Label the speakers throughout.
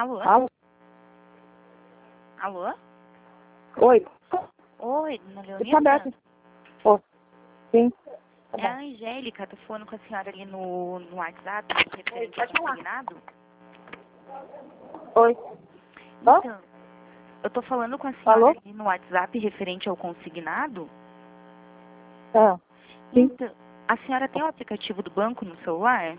Speaker 1: Alô?
Speaker 2: Alô?
Speaker 1: Alô?
Speaker 2: Oi.
Speaker 1: Oi, dona
Speaker 2: Tá
Speaker 1: Leonilda?
Speaker 2: aberto. Oh, sim. Tá
Speaker 1: É a
Speaker 2: bom.
Speaker 1: Angélica, tô falando com a senhora ali no WhatsApp, referente ao
Speaker 2: Pode falar.
Speaker 1: consignado.
Speaker 2: Oi. Hã?
Speaker 1: Então, eu tô falando com a senhora
Speaker 2: Alô?
Speaker 1: ali no WhatsApp referente ao consignado.
Speaker 2: Ah, sim.
Speaker 1: Então, a senhora tem o aplicativo do banco no celular?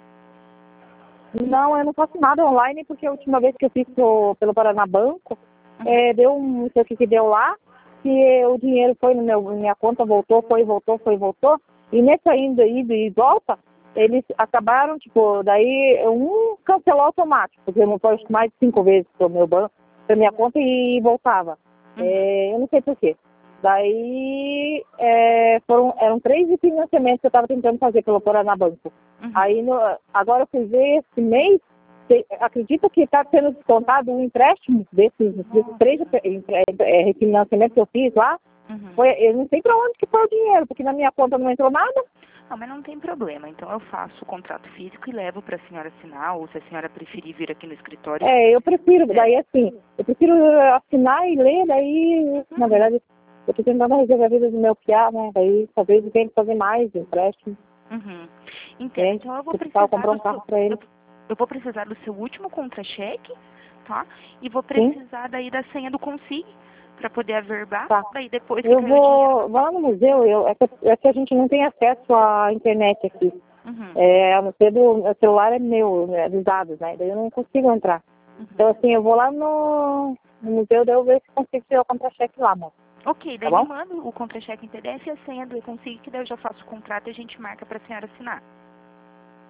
Speaker 2: Não, eu não faço nada online porque a última vez que eu fiz pelo Paraná Banco,
Speaker 1: Uhum.
Speaker 2: deu não sei o que deu lá, que o dinheiro foi na minha conta, voltou, voltou. E nessa ida e volta, eles acabaram, tipo, daí um cancelou automático, porque não foi mais de 5 vezes pro meu banco, pra minha conta e voltava.
Speaker 1: Uhum.
Speaker 2: Eu não sei por quê. Daí eram 3 financiamentos que eu estava tentando fazer pelo Paraná Banco.
Speaker 1: Uhum.
Speaker 2: Aí agora eu fui ver esse mês, acredita que está sendo descontado um empréstimo desses 3 refinanciamentos que eu fiz lá?
Speaker 1: Uhum.
Speaker 2: Eu não sei para onde que foi o dinheiro, porque na minha conta não entrou nada.
Speaker 1: Não, mas não tem problema. Então eu faço o contrato físico e levo para a senhora assinar, ou se a senhora preferir vir aqui no escritório.
Speaker 2: Eu prefiro, daí assim, eu prefiro assinar e ler, daí, na verdade, eu estou tentando resolver a vida do meu piá, né? Daí talvez eu tenha que fazer mais empréstimo.
Speaker 1: Uhum. Entendo. Então eu vou
Speaker 2: Eu precisava
Speaker 1: precisar
Speaker 2: comprar
Speaker 1: do
Speaker 2: um carro
Speaker 1: seu.
Speaker 2: para ele.
Speaker 1: Eu vou precisar do seu último contra-cheque, tá? E vou
Speaker 2: Sim,
Speaker 1: precisar daí da senha do Consig para poder averbar.
Speaker 2: tá.
Speaker 1: Daí depois que
Speaker 2: Eu
Speaker 1: cair o dinheiro.
Speaker 2: vou lá no museu, é que a gente não tem acesso à internet aqui.
Speaker 1: Uhum.
Speaker 2: A não ser o celular é meu, dos dados, né? Daí eu não consigo entrar. Então,
Speaker 1: Uhum.
Speaker 2: assim, eu vou lá no museu, daí eu ver se consigo tirar o contra-cheque lá, moço.
Speaker 1: Ok,
Speaker 2: Tá
Speaker 1: daí me
Speaker 2: bom?
Speaker 1: manda o contra-cheque em PDF e a senha do Consig, que daí eu já faço o contrato e a gente marca para a senhora assinar.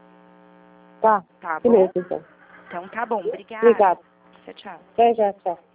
Speaker 2: Tá.
Speaker 1: Tá bom?
Speaker 2: Beleza, então.
Speaker 1: Então tá bom. Obrigada.
Speaker 2: Obrigada.
Speaker 1: Tchau, tchau.
Speaker 2: Até já, tchau.